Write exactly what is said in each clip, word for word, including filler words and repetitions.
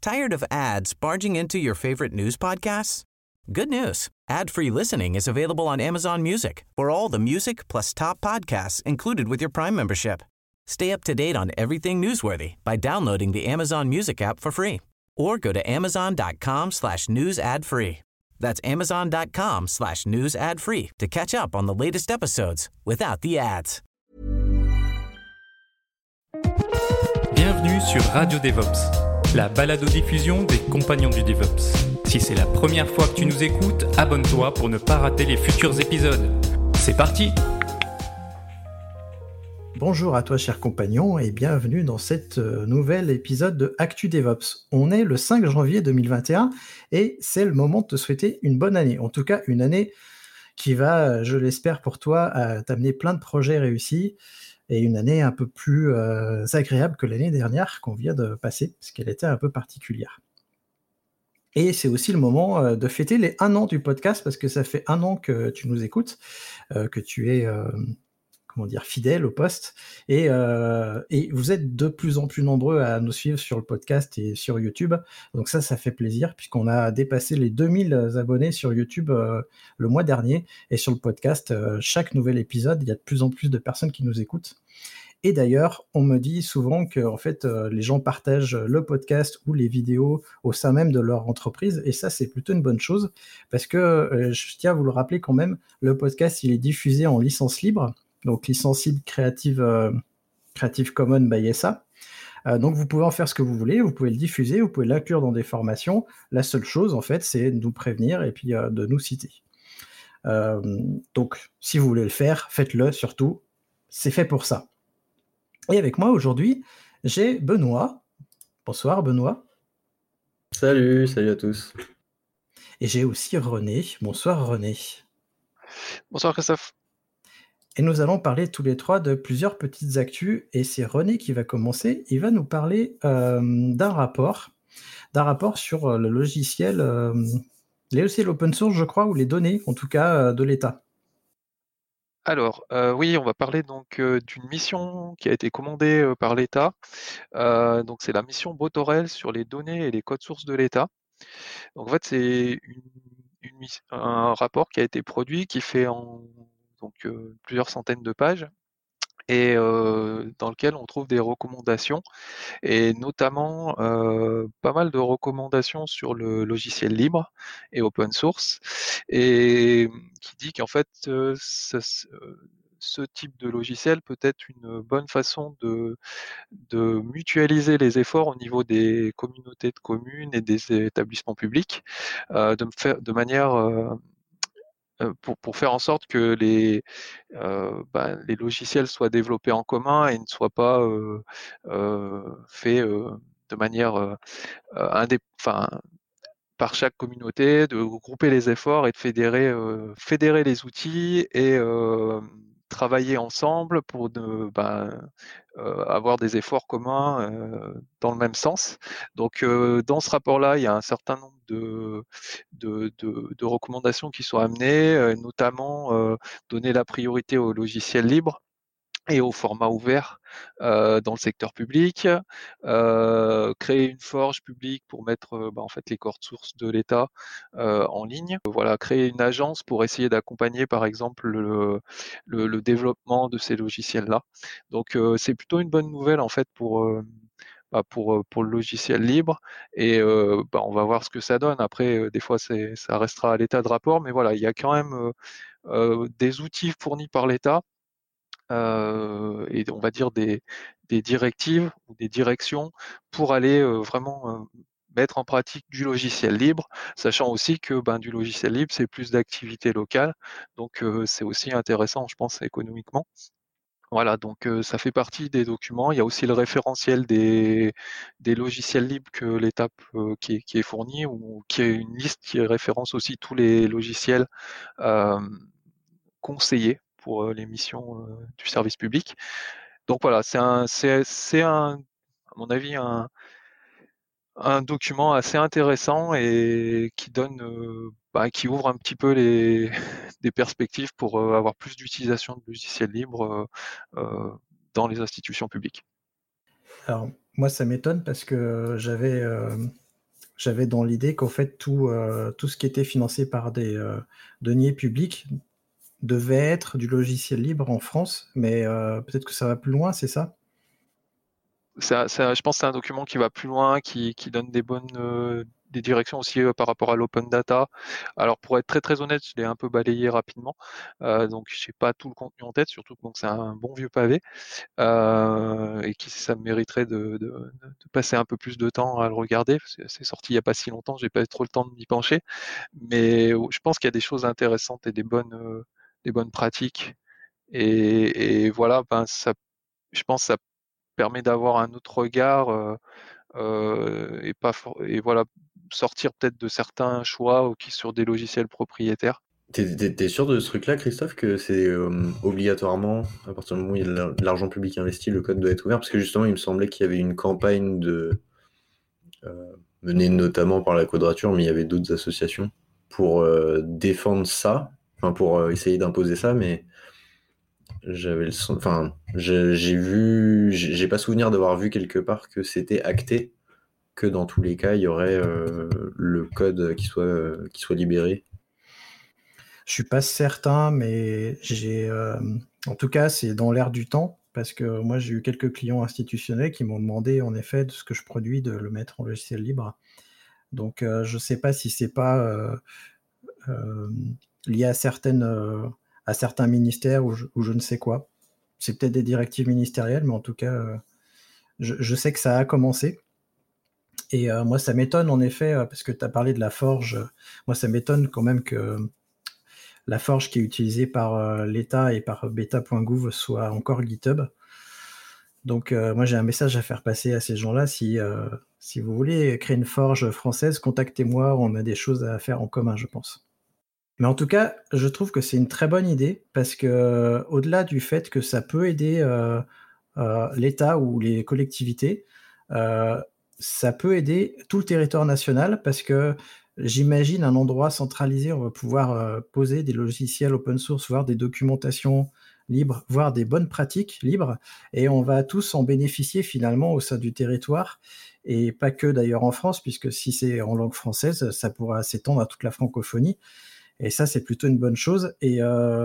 Tired of ads barging into your favorite news podcasts? Good news. Ad-free listening is available on Amazon Music for all the music plus top podcasts included with your Prime membership. Stay up to date on everything newsworthy by downloading the Amazon Music app for free or go to amazon.com slash news ad free. That's amazon.com slash news ad free to catch up on the latest episodes without the ads. Bienvenue sur Radio DevOps, la balado-diffusion des compagnons du DevOps. Si c'est la première fois que tu nous écoutes, abonne-toi pour ne pas rater les futurs épisodes. C'est parti! Bonjour à toi, cher compagnon, et bienvenue dans cet euh, nouvel épisode de Actu DevOps. On est le cinq janvier deux mille vingt et un et c'est le moment de te souhaiter une bonne année. En tout cas, une année qui va, je l'espère pour toi, euh, t'amener plein de projets réussis et une année un peu plus euh, agréable que l'année dernière qu'on vient de passer, parce qu'elle était un peu particulière. Et c'est aussi le moment euh, de fêter les un an du podcast, parce que ça fait un an que tu nous écoutes, euh, que tu es... Euh, comment dire, fidèle au poste, et, euh, et vous êtes de plus en plus nombreux à nous suivre sur le podcast et sur YouTube, donc ça, ça fait plaisir, puisqu'on a dépassé les deux mille abonnés sur YouTube euh, le mois dernier, et sur le podcast, euh, chaque nouvel épisode, il y a de plus en plus de personnes qui nous écoutent. Et d'ailleurs, on me dit souvent que en fait, euh, les gens partagent le podcast ou les vidéos au sein même de leur entreprise, et ça, c'est plutôt une bonne chose, parce que, euh, je tiens à vous le rappeler quand même, le podcast, il est diffusé en licence libre, donc licence libre Creative, euh, Creative Commons by S A. Euh, donc vous pouvez en faire ce que vous voulez, vous pouvez le diffuser, vous pouvez l'inclure dans des formations. La seule chose, en fait, c'est de nous prévenir et puis euh, de nous citer. Euh, donc, si vous voulez le faire, faites-le surtout. C'est fait pour ça. Et avec moi aujourd'hui, j'ai Benoît. Bonsoir Benoît. Salut, salut à tous. Et j'ai aussi René. Bonsoir René. Bonsoir Christophe. Et nous allons parler tous les trois de plusieurs petites actus, et c'est René qui va commencer. Il va nous parler euh, d'un rapport, d'un rapport sur euh, le logiciel, euh, les logiciels open source, je crois, ou les données, en tout cas, euh, de l'État. Alors, euh, oui, on va parler donc euh, d'une mission qui a été commandée euh, par l'État. Euh, donc, c'est la mission Botorel sur les données et les codes sources de l'État. Donc, en fait, c'est une, une miss- un rapport qui a été produit qui fait en donc euh, plusieurs centaines de pages et euh, dans lequel on trouve des recommandations et notamment euh, pas mal de recommandations sur le logiciel libre et open source et qui dit qu'en fait euh, ça, euh, ce type de logiciel peut être une bonne façon de, de mutualiser les efforts au niveau des communautés de communes et des établissements publics, euh, de, faire, de manière euh, pour, pour faire en sorte que les, euh, bah, les logiciels soient développés en commun et ne soient pas euh, euh, faits euh, de manière euh, indé- enfin, par chaque communauté, de regrouper les efforts et de fédérer, euh, fédérer les outils et euh, travailler ensemble pour de, bah, euh, avoir des efforts communs euh, dans le même sens. Donc euh, dans ce rapport-là, il y a un certain nombre de, de, de, de recommandations qui sont amenées, euh, notamment euh, donner la priorité aux logiciels libres et au format ouvert euh, dans le secteur public, euh, créer une forge publique pour mettre euh, bah, en fait les codes sources de l'État euh, en ligne. Voilà, créer une agence pour essayer d'accompagner par exemple le, le, le développement de ces logiciels-là. Donc euh, c'est plutôt une bonne nouvelle en fait pour euh, bah, pour euh, pour le logiciel libre et euh, bah, on va voir ce que ça donne. Après, euh, des fois c'est ça restera à l'état de rapport, mais voilà, il y a quand même euh, euh, des outils fournis par l'État euh, et on va dire des, des directives ou des directions pour aller euh, vraiment euh, mettre en pratique du logiciel libre, sachant aussi que ben, du logiciel libre, c'est plus d'activités locales, donc euh, c'est aussi intéressant, je pense, économiquement. Voilà, donc euh, ça fait partie des documents. Il y a aussi le référentiel des, des logiciels libres que l'État peut- qui, est, qui est fourni, ou qui est une liste qui référence aussi tous les logiciels euh, conseillés pour euh, les missions euh, du service public. Donc voilà, c'est un, c'est, c'est un, à mon avis, un, un document assez intéressant et qui donne, euh, bah, qui ouvre un petit peu les, des perspectives pour euh, avoir plus d'utilisation de logiciels libres euh, euh, dans les institutions publiques. Alors, moi, ça m'étonne parce que j'avais, euh, j'avais dans l'idée qu'en fait, tout, euh, tout ce qui était financé par des euh, deniers publics devait être du logiciel libre en France, mais euh, peut-être que ça va plus loin, c'est ça? Ça, ça, je pense que c'est un document qui va plus loin, qui, qui donne des bonnes euh, des directions aussi euh, par rapport à l'open data. Alors pour être très très honnête, je l'ai un peu balayé rapidement, euh, donc je sais pas tout le contenu en tête, surtout que donc c'est un bon vieux pavé euh, et qui ça mériterait de, de, de passer un peu plus de temps à le regarder. Parce que c'est sorti il y a pas si longtemps, j'ai pas eu trop le temps de m'y pencher, mais euh, je pense qu'il y a des choses intéressantes et des bonnes euh, des bonnes pratiques. Et, et voilà, ben ça, je pense que ça permet d'avoir un autre regard euh, euh, et pas for- et voilà sortir peut-être de certains choix ou qui sur des logiciels propriétaires. T'es, t'es- t'es sûr de ce truc-là, Christophe, que c'est euh, obligatoirement, à partir du moment où il y a de la- de l'argent public investi, le code doit être ouvert? Parce que justement, il me semblait qu'il y avait une campagne de, euh, menée notamment par la Quadrature, mais il y avait d'autres associations pour euh, défendre ça, enfin pour euh, essayer d'imposer ça, mais j'avais le son- enfin, j'ai j'ai vu, j'ai j'ai pas souvenir d'avoir vu quelque part que c'était acté, que dans tous les cas, il y aurait euh, le code qui soit, euh, qui soit libéré. Je suis pas certain, mais j'ai, euh, en tout cas, c'est dans l'air du temps, parce que moi, j'ai eu quelques clients institutionnels qui m'ont demandé, en effet, de ce que je produis, de le mettre en logiciel libre. Donc, euh, je sais pas si c'est pas euh, euh, lié à certaines, euh, à certains ministères ou je, ou je ne sais quoi. C'est peut-être des directives ministérielles, mais en tout cas, euh, je, je sais que ça a commencé. Et euh, moi, ça m'étonne en effet, euh, parce que tu as parlé de la forge. euh, Moi, ça m'étonne quand même que la forge qui est utilisée par euh, l'État et par beta point gouv soit encore GitHub. Donc, euh, moi, j'ai un message à faire passer à ces gens-là. Si, euh, si vous voulez créer une forge française, contactez-moi. On a des choses à faire en commun, je pense. Mais en tout cas, je trouve que c'est une très bonne idée parce que, euh, au-delà du fait que ça peut aider euh, euh, l'État ou les collectivités, euh, ça peut aider tout le territoire national parce que j'imagine un endroit centralisé, on va pouvoir euh, poser des logiciels open source, voir des documentations libres, voir des bonnes pratiques libres, et on va tous en bénéficier finalement au sein du territoire, et pas que d'ailleurs en France, puisque si c'est en langue française, ça pourra s'étendre à toute la francophonie, et ça c'est plutôt une bonne chose. Et euh,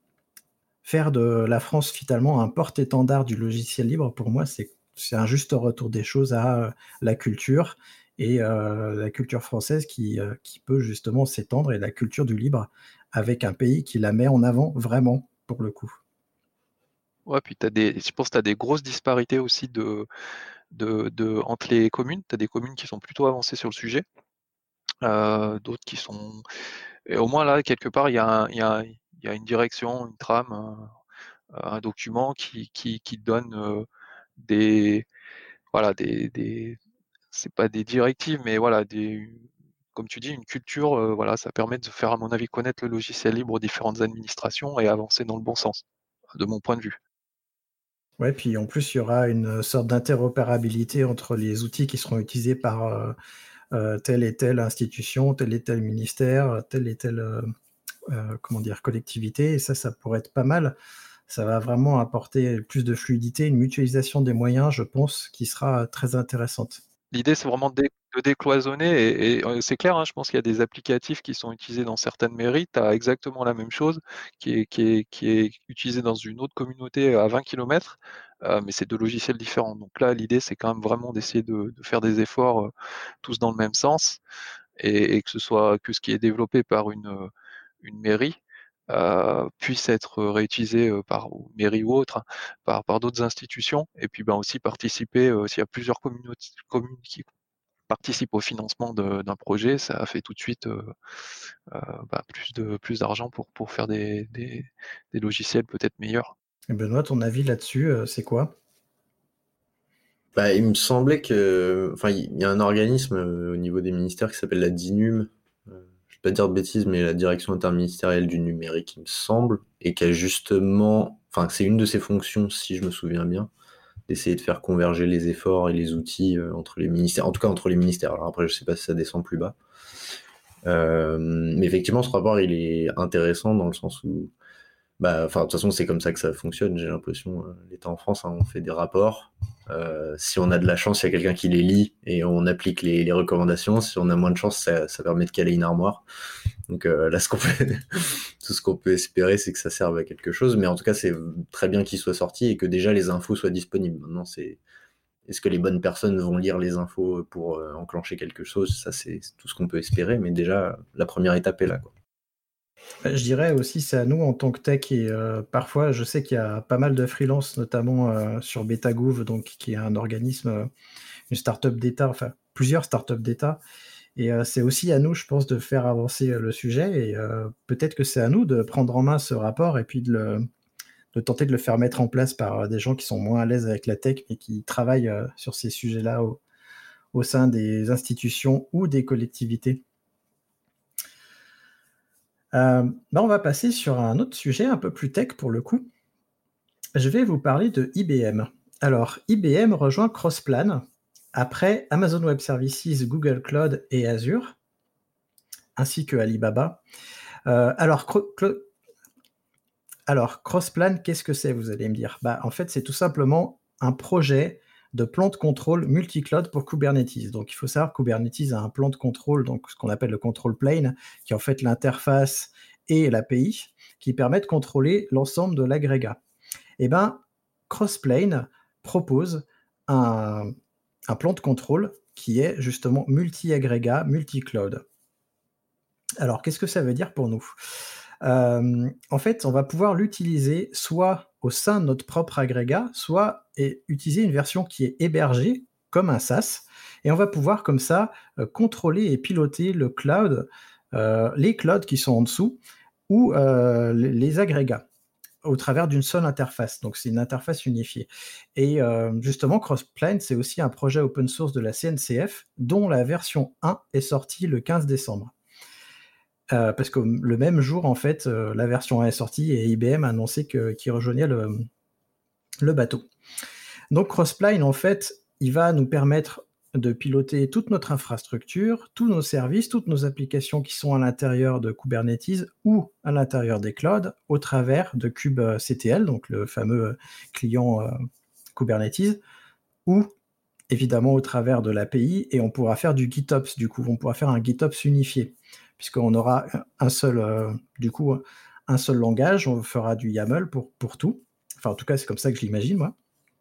faire de la France finalement un porte-étendard du logiciel libre, pour moi, c'est, c'est un juste retour des choses à euh, la culture, et euh, la culture française qui, euh, qui peut justement s'étendre, et la culture du libre avec un pays qui la met en avant vraiment, pour le coup. Ouais, puis t'as des, je pense que tu as des grosses disparités aussi de, de, de, entre les communes. Tu as des communes qui sont plutôt avancées sur le sujet, euh, d'autres qui sont. Et au moins là, quelque part, il y a, un- il y a, il y a une direction, une trame, un, un document qui, qui, qui donne euh, des. Voilà, des, des. C'est pas des directives, mais voilà, des. Comme tu dis, une culture, euh, voilà, ça permet de faire, à mon avis, connaître le logiciel libre aux différentes administrations et avancer dans le bon sens, de mon point de vue. Ouais, puis en plus, il y aura une sorte d'interopérabilité entre les outils qui seront utilisés par euh, euh, telle et telle institution, tel et tel ministère, telle et telle euh, euh, comment dire, collectivité, et ça, ça pourrait être pas mal. Ça va vraiment apporter plus de fluidité, une mutualisation des moyens, je pense, qui sera très intéressante. L'idée, c'est vraiment de, dé- de décloisonner et, et, euh, c'est clair, hein, je pense qu'il y a des applicatifs qui sont utilisés dans certaines mairies. Tu as exactement la même chose qui est, qui est, qui est utilisée dans une autre communauté à vingt kilomètres, euh, mais c'est deux logiciels différents. Donc là, l'idée, c'est quand même vraiment d'essayer de, de faire des efforts euh, tous dans le même sens et, et que ce soit que ce qui est développé par une, euh, une mairie euh, puisse être réutilisé euh, par ou mairie ou autre, hein, par, par d'autres institutions, et puis ben, aussi participer, euh, s'il y a plusieurs communautés, communes qui participent au financement de- d'un projet, ça fait tout de suite euh, euh, bah, plus de plus d'argent pour, pour faire des, des, des logiciels peut-être meilleurs. Et Benoît, ton avis là-dessus, euh, c'est quoi? Bah, il me semblait que, enfin, il y a un organisme euh, au niveau des ministères qui s'appelle la DINUM. Euh, je vais pas dire de bêtises, mais la Direction interministérielle du numérique, il me semble, et qui a justement, enfin, c'est une de ses fonctions, si je me souviens bien, d'essayer de faire converger les efforts et les outils euh, entre les ministères, en tout cas entre les ministères. Alors après, je sais pas si ça descend plus bas. Euh, mais effectivement, ce rapport, il est intéressant dans le sens où Bah, enfin, de toute façon, c'est comme ça que ça fonctionne, j'ai l'impression. euh, L'État en France, hein, on fait des rapports. Euh, si on a de la chance, il y a quelqu'un qui les lit et on applique les, les recommandations. Si on a moins de chance, ça, ça permet de caler une armoire. Donc euh, là, ce qu'on peut, tout ce qu'on peut espérer, c'est que ça serve à quelque chose. Mais en tout cas, c'est très bien qu'il soit sorti et que déjà les infos soient disponibles. Maintenant, c'est est-ce que les bonnes personnes vont lire les infos pour euh, enclencher quelque chose? Ça, c'est c'est tout ce qu'on peut espérer. Mais déjà, la première étape est là, quoi. Je dirais aussi, c'est à nous en tant que tech, et euh, parfois, je sais qu'il y a pas mal de freelance, notamment euh, sur Betagouv, donc qui est un organisme, euh, une startup d'État, enfin plusieurs startups d'État. Et euh, c'est aussi à nous, je pense, de faire avancer euh, le sujet. Et euh, peut-être que c'est à nous de prendre en main ce rapport et puis de, le, de tenter de le faire mettre en place par euh, des gens qui sont moins à l'aise avec la tech, mais qui travaillent euh, sur ces sujets-là au, au sein des institutions ou des collectivités. Euh, ben on va passer sur un autre sujet un peu plus tech pour le coup. Je vais vous parler de I B M. Alors, I B M rejoint Crossplan après Amazon Web Services, Google Cloud et Azure, ainsi que Alibaba. Euh, alors, cro- clo- alors, Crossplan, qu'est-ce que c'est, vous allez me dire? Bah, en fait, c'est tout simplement un projet de plan de contrôle multi-cloud pour Kubernetes. Donc, il faut savoir que Kubernetes a un plan de contrôle, donc ce qu'on appelle le control plane, qui est en fait l'interface et l'A P I, qui permet de contrôler l'ensemble de l'agrégat. Eh bien, Crossplane propose un, un plan de contrôle qui est justement multi-agrégat, multi-cloud. Alors, qu'est-ce que ça veut dire pour nous? Euh, en fait, on va pouvoir l'utiliser soit au sein de notre propre agrégat, soit et utiliser une version qui est hébergée comme un SaaS, et on va pouvoir comme ça euh, contrôler et piloter le cloud, euh, les clouds qui sont en dessous, ou euh, les, les agrégats au travers d'une seule interface. Donc, c'est une interface unifiée. Et euh, justement, Crossplane, c'est aussi un projet open source de la C N C F, dont la version un est sortie le quinze décembre. Euh, parce que le même jour, en fait, euh, la version un est sortie et I B M a annoncé que, qu'il rejoignait le, le bateau. Donc, Crossplane, en fait, il va nous permettre de piloter toute notre infrastructure, tous nos services, toutes nos applications qui sont à l'intérieur de Kubernetes ou à l'intérieur des clouds au travers de kubectl, donc le fameux client euh, Kubernetes, ou évidemment au travers de l'A P I, et on pourra faire du GitOps, du coup, on pourra faire un GitOps unifié, puisqu'on aura un seul, euh, du coup, un seul langage, on fera du YAML pour, pour tout. Enfin, en tout cas, c'est comme ça que je l'imagine, moi.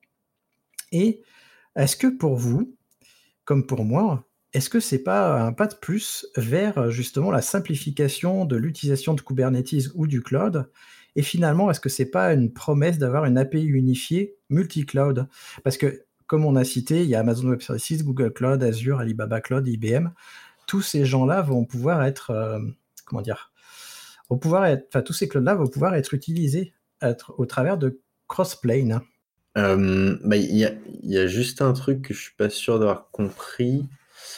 Et est-ce que pour vous, comme pour moi, est-ce que c'est pas un pas de plus vers justement la simplification de l'utilisation de Kubernetes ou du cloud? Et finalement, est-ce que c'est pas une promesse d'avoir une A P I unifiée multi-cloud? Parce que, comme on a cité, il y a Amazon Web Services, Google Cloud, Azure, Alibaba Cloud, I B M. Tous ces gens-là vont pouvoir être, euh, comment dire, vont pouvoir être, enfin, tous ces clouds-là vont pouvoir être utilisés être, au travers de Crossplane. Euh, bah, il y a, il y a juste un truc que je suis pas sûr d'avoir compris.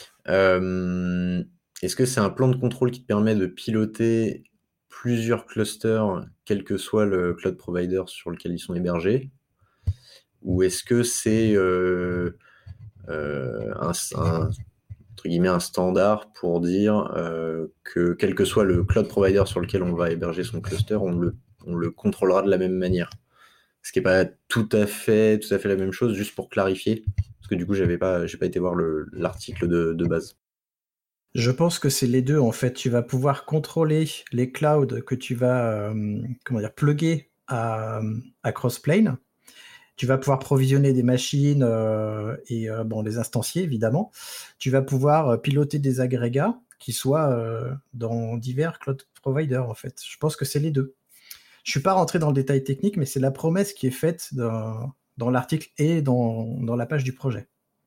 Euh, est-ce que c'est un plan de contrôle qui te permet de piloter plusieurs clusters, quel que soit le cloud provider sur lequel ils sont hébergés? Ou est-ce que c'est euh, euh, un, un, entre guillemets, un standard pour dire euh, que quel que soit le cloud provider sur lequel on va héberger son cluster, on le, on le contrôlera de la même manière? Ce qui n'est pas tout à fait, tout à fait la même chose, juste pour clarifier, parce que du coup, j'avais pas, j'ai pas été voir le, l'article de, de base. Je pense que c'est les deux, en fait. Tu vas pouvoir contrôler les clouds que tu vas, euh, comment dire, plugger à, à Crossplane. Tu vas pouvoir provisionner des machines euh, et euh, bon, les instancier, évidemment. Tu vas pouvoir euh, piloter des agrégats qui soient euh, dans divers cloud providers, en fait. Je pense que c'est les deux. Je suis pas rentré dans le détail technique, mais c'est la promesse qui est faite dans, dans l'article et dans, dans la page du projet.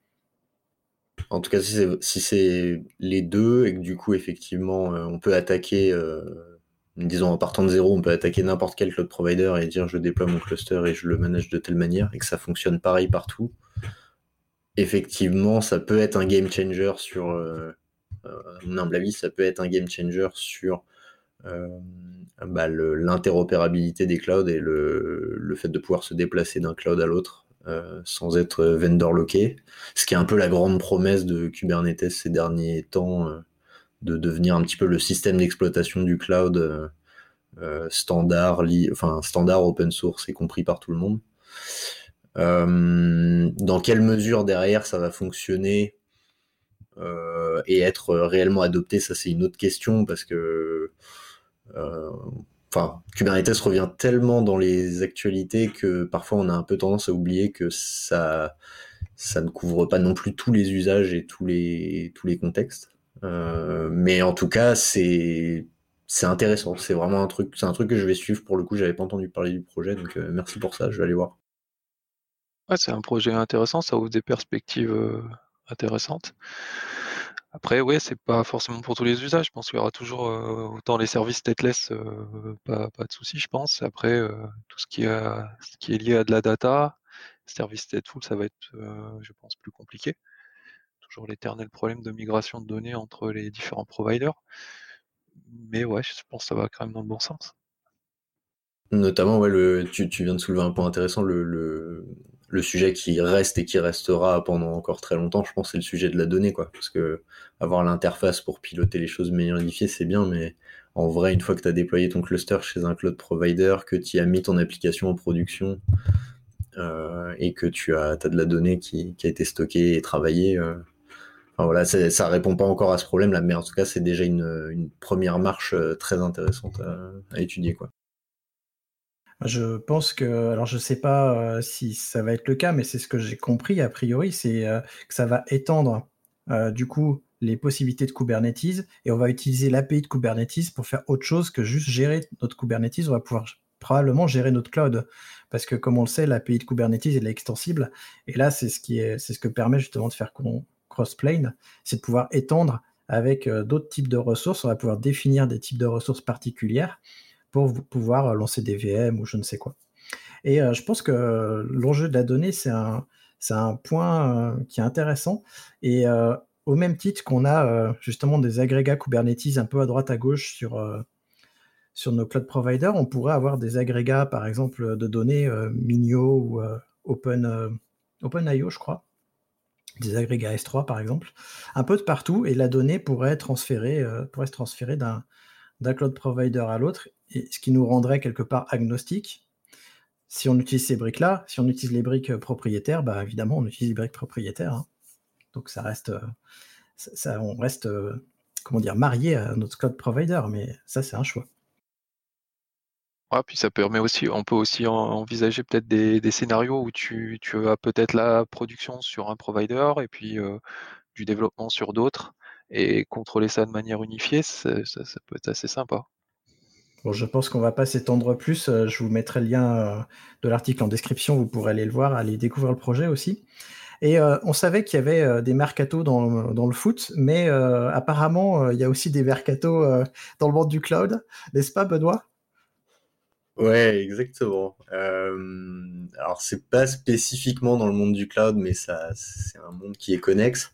En tout cas, si c'est, si c'est les deux, et que du coup, effectivement, euh, on peut attaquer, euh, disons en partant de zéro, on peut attaquer n'importe quel cloud provider et dire je déploie mon cluster et je le manage de telle manière, et que ça fonctionne pareil partout. Effectivement, ça peut être un game changer sur, euh, euh, à mon humble avis, ça peut être un game changer sur euh, bah, le, l'interopérabilité des clouds et le, le fait de pouvoir se déplacer d'un cloud à l'autre euh, sans être vendor locké, ce qui est un peu la grande promesse de Kubernetes ces derniers temps, euh, de devenir un petit peu le système d'exploitation du cloud, euh, euh, standard, li- enfin standard open source et compris par tout le monde. Euh, dans quelle mesure derrière ça va fonctionner euh, et être réellement adopté, ça c'est une autre question parce que euh, enfin, Kubernetes revient tellement dans les actualités que parfois on a un peu tendance à oublier que ça, ça ne couvre pas non plus tous les usages et tous les, tous les contextes. Euh, mais en tout cas, c'est, c'est intéressant. C'est vraiment un truc, c'est un truc que je vais suivre pour le coup. J'avais pas entendu parler du projet, donc euh, merci pour ça. Je vais aller voir. Ouais, c'est un projet intéressant, ça ouvre des perspectives euh, intéressantes. Après, ouais, c'est pas forcément pour tous les usages. Je pense qu'il y aura toujours euh, autant les services stateless, euh, pas, pas de souci, je pense. Après, euh, tout ce qui, est, ce qui est lié à de la data, service stateful, ça va être, euh, je pense, plus compliqué. Toujours l'éternel problème de migration de données entre les différents providers. Mais ouais, je pense que ça va quand même dans le bon sens. Notamment, ouais, le, tu, tu viens de soulever un point intéressant, le, le, le sujet qui reste et qui restera pendant encore très longtemps, je pense, c'est le sujet de la donnée, quoi. Parce que avoir l'interface pour piloter les choses meilleures unifiées, c'est bien, mais en vrai, une fois que tu as déployé ton cluster chez un cloud provider, que tu as mis ton application en production euh, et que tu as, t'as de la donnée qui, qui a été stockée et travaillée, euh, enfin, voilà, ça répond pas encore à ce problème-là, mais en tout cas, c'est déjà une, une première marche très intéressante à, à étudier, quoi. Je pense que, alors je sais pas euh, si ça va être le cas, mais c'est ce que j'ai compris a priori, c'est euh, que ça va étendre euh, du coup les possibilités de Kubernetes et on va utiliser l'A P I de Kubernetes pour faire autre chose que juste gérer notre Kubernetes. On va pouvoir probablement gérer notre cloud parce que comme on le sait, l'A P I de Kubernetes elle est extensible et là c'est ce qui est, c'est ce que permet justement de faire cross-plane, c'est de pouvoir étendre avec euh, d'autres types de ressources. On va pouvoir définir des types de ressources particulières pour pouvoir lancer des V M ou je ne sais quoi. Et euh, je pense que l'enjeu de la donnée, c'est un, c'est un point euh, qui est intéressant. Et euh, au même titre qu'on a euh, justement des agrégats Kubernetes un peu à droite à gauche sur, euh, sur nos cloud providers, on pourrait avoir des agrégats, par exemple, de données euh, Minio ou euh, Open, euh, OpenIO, je crois, des agrégats S trois, par exemple, un peu de partout, et la donnée pourrait, transférer, euh, pourrait se transférer d'un d'un cloud provider à l'autre, et ce qui nous rendrait quelque part agnostique. Si on utilise ces briques-là, si on utilise les briques propriétaires, bah évidemment on utilise les briques propriétaires. Hein. Donc ça reste, ça, ça, on reste, comment dire, marié à notre cloud provider, mais ça c'est un choix. Ouais, puis ça permet aussi, on peut aussi en, envisager peut-être des, des scénarios où tu, tu as peut-être la production sur un provider et puis euh, du développement sur d'autres et contrôler ça de manière unifiée, ça, ça, ça peut être assez sympa. Bon, je pense qu'on va pas s'étendre plus. Je vous mettrai le lien de l'article en description, vous pourrez aller le voir, aller découvrir le projet aussi. Et euh, on savait qu'il y avait euh, des mercatos dans, dans le foot, mais euh, apparemment, euh, il y a aussi des mercatos euh, dans le monde du cloud, n'est-ce pas, Benoît ? Ouais, exactement. Euh, alors, c'est pas spécifiquement dans le monde du cloud, mais ça, c'est un monde qui est connexe.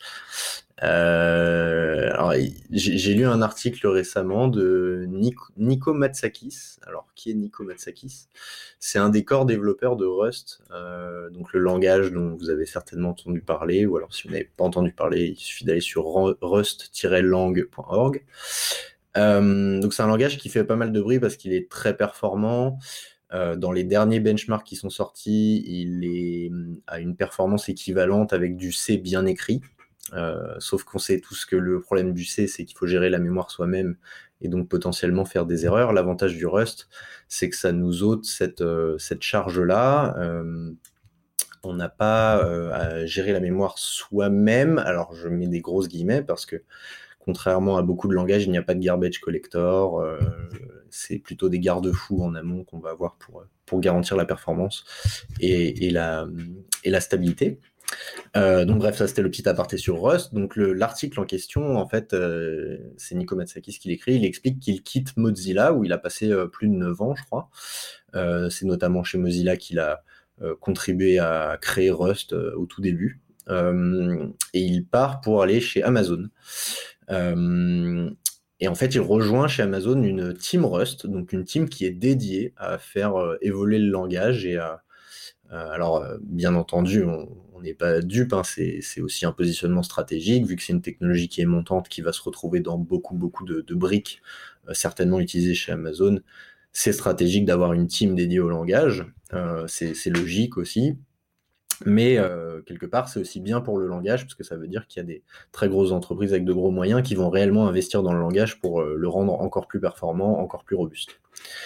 Euh, alors, j'ai, j'ai lu un article récemment de Nico, Nico Matsakis. Alors, qui est Nico Matsakis ? C'est un des core développeurs de Rust, euh, donc le langage dont vous avez certainement entendu parler, ou alors si vous n'avez pas entendu parler, il suffit d'aller sur rust tiret lang point org. Euh, donc c'est un langage qui fait pas mal de bruit parce qu'il est très performant. Euh, dans les derniers benchmarks qui sont sortis, il est à une performance équivalente avec du C bien écrit. Euh, sauf qu'on sait tous que le problème du C, c'est qu'il faut gérer la mémoire soi-même et donc potentiellement faire des erreurs. L'avantage du Rust, c'est que ça nous ôte cette, euh, cette charge-là. Euh, on n'a pas euh, à gérer la mémoire soi-même. Alors je mets des grosses guillemets parce que contrairement à beaucoup de langages, il n'y a pas de garbage collector. Euh, c'est plutôt des garde-fous en amont qu'on va avoir pour, pour garantir la performance et, et, la, et la stabilité. Euh, donc bref, ça c'était le petit aparté sur Rust. Donc le, l'article en question, en fait, euh, c'est Nico Matsakis qui l'écrit. Il explique qu'il quitte Mozilla, où il a passé euh, plus de neuf ans, je crois. Euh, c'est notamment chez Mozilla qu'il a euh, contribué à créer Rust euh, au tout début. Euh, et il part pour aller chez Amazon. Euh, et en fait, il rejoint chez Amazon une team Rust, donc une team qui est dédiée à faire euh, évoluer le langage. Et à, euh, alors, euh, bien entendu, on n'est pas dupe, hein, c'est, c'est aussi un positionnement stratégique, vu que c'est une technologie qui est montante, qui va se retrouver dans beaucoup, beaucoup de, de briques, euh, certainement utilisées chez Amazon. c'est stratégique d'avoir une team dédiée au langage, euh, c'est, c'est logique aussi. Mais euh, quelque part, c'est aussi bien pour le langage, parce que ça veut dire qu'il y a des très grosses entreprises avec de gros moyens qui vont réellement investir dans le langage pour euh, le rendre encore plus performant, encore plus robuste.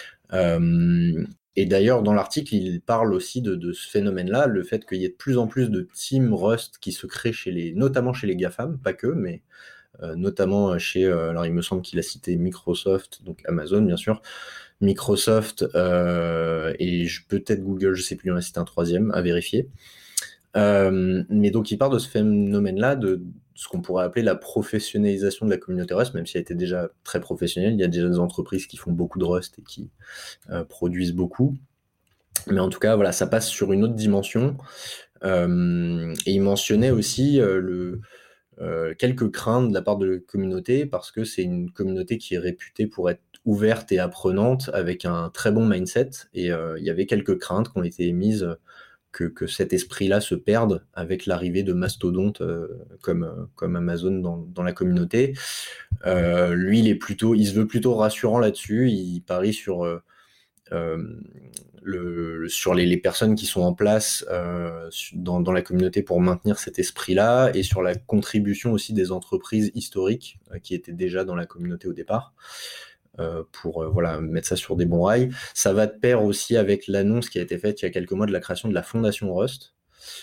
Euh, et d'ailleurs, dans l'article, il parle aussi de, de ce phénomène-là, le fait qu'il y ait de plus en plus de teams Rust qui se créent, chez les, notamment chez les GAFAM, pas que, mais euh, notamment chez, euh, alors il me semble qu'il a cité Microsoft, donc Amazon bien sûr, Microsoft euh, et je, peut-être Google, je sais plus, il en a cité un troisième, à vérifier. Euh, mais donc il parle de ce phénomène-là, de ce qu'on pourrait appeler la professionnalisation de la communauté Rust, même si elle était déjà très professionnelle. Il y a déjà des entreprises qui font beaucoup de Rust et qui euh, produisent beaucoup. Mais en tout cas, voilà, ça passe sur une autre dimension. Euh, et il mentionnait aussi euh, le, euh, quelques craintes de la part de la communauté, parce que c'est une communauté qui est réputée pour être ouverte et apprenante, avec un très bon mindset. Et euh, il y avait quelques craintes qui ont été émises Que, que cet esprit-là se perde avec l'arrivée de mastodontes euh, comme, comme Amazon dans, dans la communauté. Euh, lui, il est plutôt, il se veut plutôt rassurant là-dessus. Il parie sur, euh, euh, le, sur les, les personnes qui sont en place euh, dans, dans la communauté pour maintenir cet esprit-là, et sur la contribution aussi des entreprises historiques euh, qui étaient déjà dans la communauté au départ. Euh, pour euh, voilà, mettre ça sur des bons rails. Ça va de pair aussi avec l'annonce qui a été faite il y a quelques mois de la création de la Fondation Rust,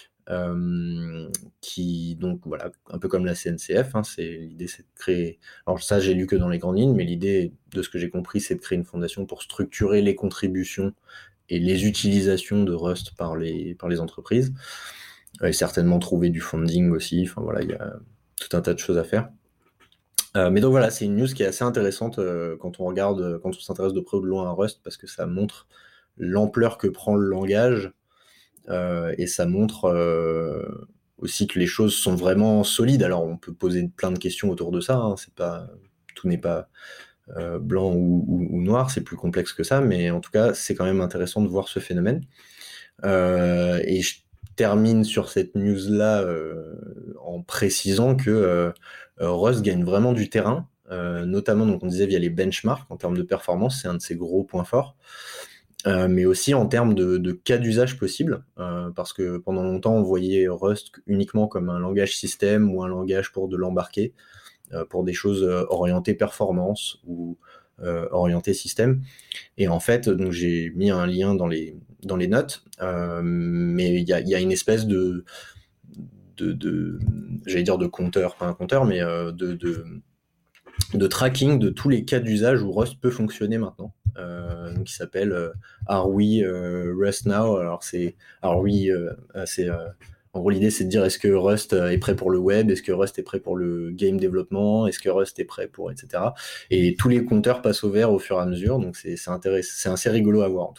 euh, qui, donc voilà, un peu comme la C N C F, hein, c'est, l'idée c'est de créer, alors ça j'ai lu que dans les grandes lignes, mais l'idée, de ce que j'ai compris, c'est de créer une fondation pour structurer les contributions et les utilisations de Rust par les, par les entreprises, et certainement trouver du funding aussi, enfin voilà, il y a tout un tas de choses à faire. Euh, mais donc voilà, c'est une news qui est assez intéressante euh, quand on regarde, quand on s'intéresse de près ou de loin à Rust, parce que ça montre l'ampleur que prend le langage euh, et ça montre euh, aussi que les choses sont vraiment solides. Alors on peut poser plein de questions autour de ça, hein, c'est pas, tout n'est pas euh, blanc ou, ou, ou noir, c'est plus complexe que ça, mais en tout cas c'est quand même intéressant de voir ce phénomène. Euh, et je termine sur cette news-là euh, en précisant que euh, Rust gagne vraiment du terrain, euh, notamment, donc on disait, via les benchmarks en termes de performance, c'est un de ses gros points forts, euh, mais aussi en termes de, de cas d'usage possibles, euh, parce que pendant longtemps on voyait Rust uniquement comme un langage système ou un langage pour de l'embarquer, euh, pour des choses euh, orientées performance ou euh, orientées système. Et en fait, donc j'ai mis un lien dans les dans les notes, euh, mais il y a, y a une espèce de, de, de j'allais dire de compteur, pas un compteur, mais euh, de, de, de tracking de tous les cas d'usage où Rust peut fonctionner maintenant, euh, donc qui s'appelle euh, Are we euh, Rust now? Alors c'est Are we, euh, c'est euh, en gros l'idée c'est de dire est-ce que Rust est prêt pour le web, est-ce que Rust est prêt pour le game développement, est-ce que Rust est prêt pour, et cetera. Et tous les compteurs passent au vert au fur et à mesure, donc c'est c'est intéressant, c'est assez rigolo à voir.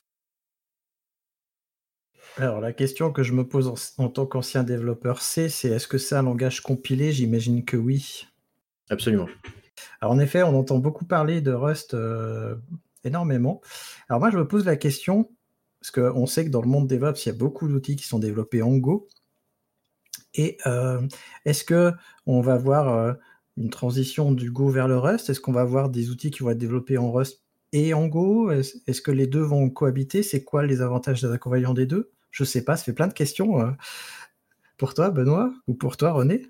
Alors, la question que je me pose en, en tant qu'ancien développeur C, c'est est-ce que c'est un langage compilé? J'imagine que oui. Absolument. Alors, en effet, on entend beaucoup parler de Rust euh, énormément. Alors, moi, je me pose la question, parce qu'on sait que dans le monde DevOps, il y a beaucoup d'outils qui sont développés en Go. Et euh, est-ce qu'on va voir euh, une transition du Go vers le Rust? Est-ce qu'on va avoir des outils qui vont être développés en Rust et en Go? Est-ce, est-ce que les deux vont cohabiter? C'est quoi les avantages et les inconvénients des deux? Je sais pas, ça fait plein de questions. Euh, pour toi, Benoît, ou pour toi, René?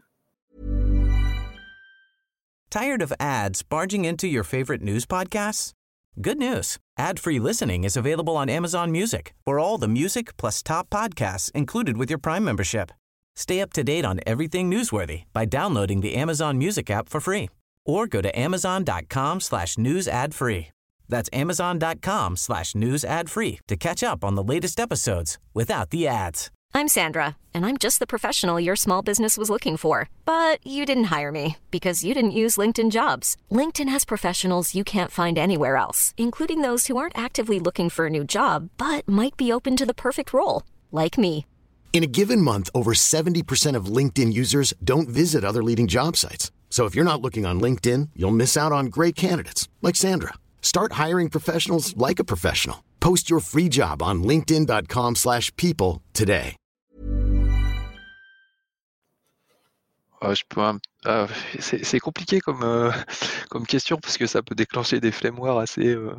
Tired of ads barging into your favorite news podcasts? Good news. Ad-free listening is available on Amazon Music for all the music plus top podcasts included with your Prime membership. Stay up to date on everything newsworthy by downloading the Amazon Music app for free or go to amazon.com slash news ad free. That's amazon.com slash news ad free to catch up on the latest episodes without the ads. I'm Sandra, and I'm just the professional your small business was looking for. But you didn't hire me because you didn't use LinkedIn Jobs. LinkedIn has professionals you can't find anywhere else, including those who aren't actively looking for a new job, but might be open to the perfect role, like me. In a given month, over seventy percent of LinkedIn users don't visit other leading job sites. So if you're not looking on LinkedIn, you'll miss out on great candidates like Sandra. Start hiring professionals like a professional. Post your free job on linkedin.com slash people today. Euh, je peux, un- euh, c'est c'est compliqué comme, euh, comme question parce que ça peut déclencher des flemmoirs assez euh,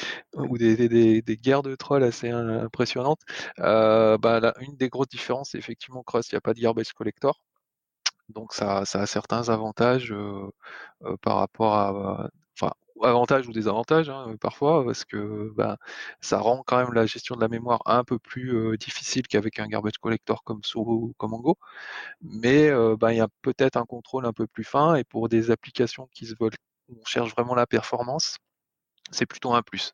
ou des, des, des- des guerres de trolls assez euh, impressionnantes. Euh, bah, la- une des grosses différences, c'est effectivement que Rust, il n'y a pas de garbage collector. Donc ça, ça a certains avantages euh, euh, par rapport à, enfin, avantages ou désavantages hein, euh, parfois, parce que bah, ça rend quand même la gestion de la mémoire un peu plus euh, difficile qu'avec un garbage collector comme Soro ou comme Mongo. Mais euh, bah, il y a peut-être un contrôle un peu plus fin et pour des applications qui se veulent, où on cherche vraiment la performance, c'est plutôt un plus.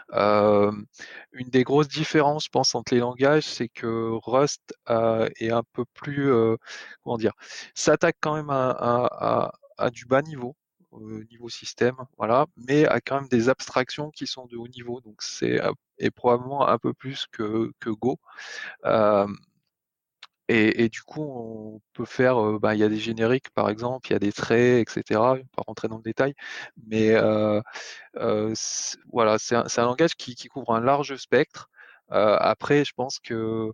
Euh, une des grosses différences, je pense, entre les langages, c'est que Rust euh, est un peu plus, euh, comment dire, s'attaque quand même à, à- à- à du bas niveau, euh, niveau système, voilà, mais a quand même des abstractions qui sont de haut niveau, donc c'est euh, et probablement un peu plus que, que Go. Euh, et, et du coup, on peut faire, euh, bah, il y a des génériques par exemple, il y a des traits, et cetera. Je vais pas rentrer dans le détail, mais euh, euh, c'est- voilà, c'est un, c'est un langage qui, qui couvre un large spectre. Euh, après, je pense que